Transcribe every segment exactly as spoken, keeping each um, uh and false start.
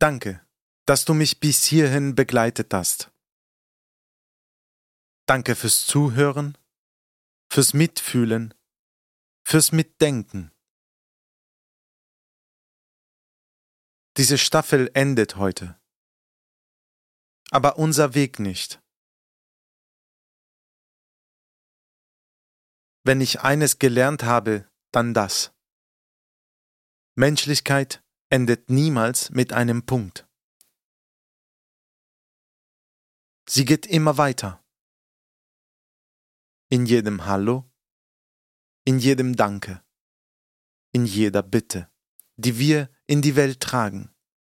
Danke, dass du mich bis hierhin begleitet hast. Danke fürs Zuhören, fürs Mitfühlen, fürs Mitdenken. Diese Staffel endet heute, aber unser Weg nicht. Wenn ich eines gelernt habe, dann das. Menschlichkeit endet niemals mit einem Punkt. Sie geht immer weiter. In jedem Hallo, in jedem Danke, in jeder Bitte, die wir in die Welt tragen.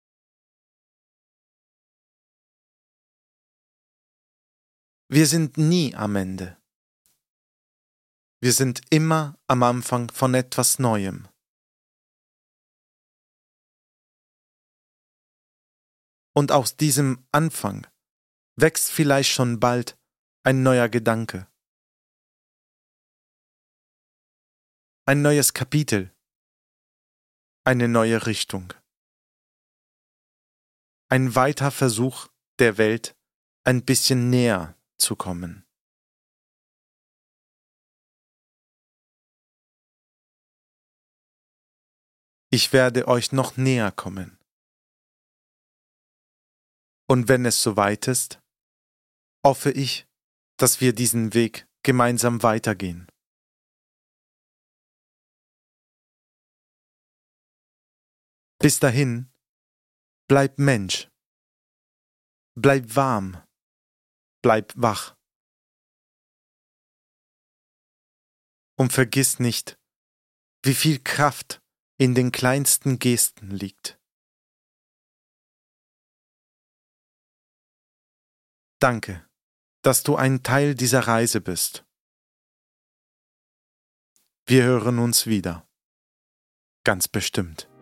Wir sind nie am Ende. Wir sind immer am Anfang von etwas Neuem. Und aus diesem Anfang wächst vielleicht schon bald ein neuer Gedanke. Ein neues Kapitel. Eine neue Richtung. Ein weiter Versuch, der Welt ein bisschen näher zu kommen. Ich werde euch noch näher kommen. Und wenn es soweit ist, hoffe ich, dass wir diesen Weg gemeinsam weitergehen. Bis dahin, bleib Mensch, bleib warm, bleib wach. Und vergiss nicht, wie viel Kraft in den kleinsten Gesten liegt. Danke, dass du ein Teil dieser Reise bist. Wir hören uns wieder. Ganz bestimmt.